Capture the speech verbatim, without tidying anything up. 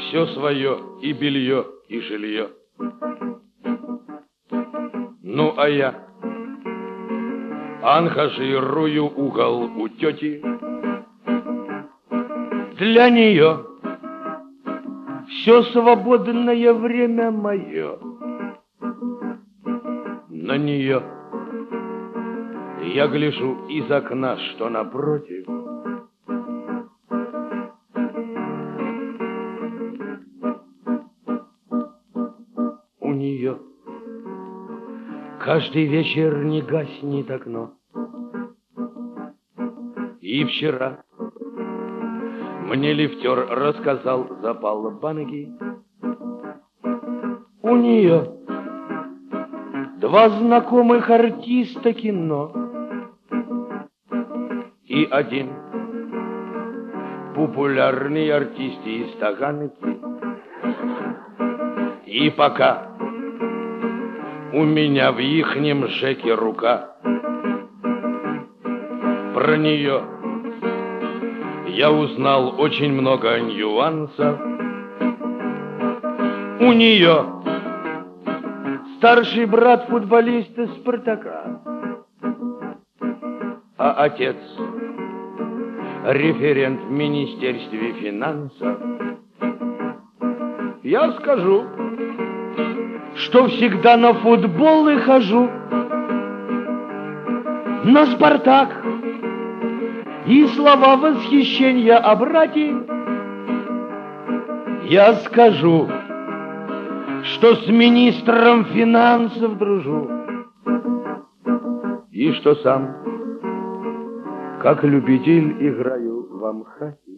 все свое, и белье, и жилье. Ну, а я анхажирую угол у тети. Для нее все свободное время мое. На нее я гляжу из окна, что напротив. У нее каждый вечер не гаснет окно. И вчера мне лифтер рассказал запал банки. У нее два знакомых артиста кино и один популярный артист из Таганки. И пока у меня в ихнем ЖЭКе рука, про нее я узнал очень много нюансов. У нее старший брат футболиста Спартака, а отец референт в Министерстве финансов. Я скажу, что всегда на футбол и хожу, на Спартак. И слова восхищения о брате я скажу, что с министром финансов дружу, и что сам, как любитель, играю в Амхате.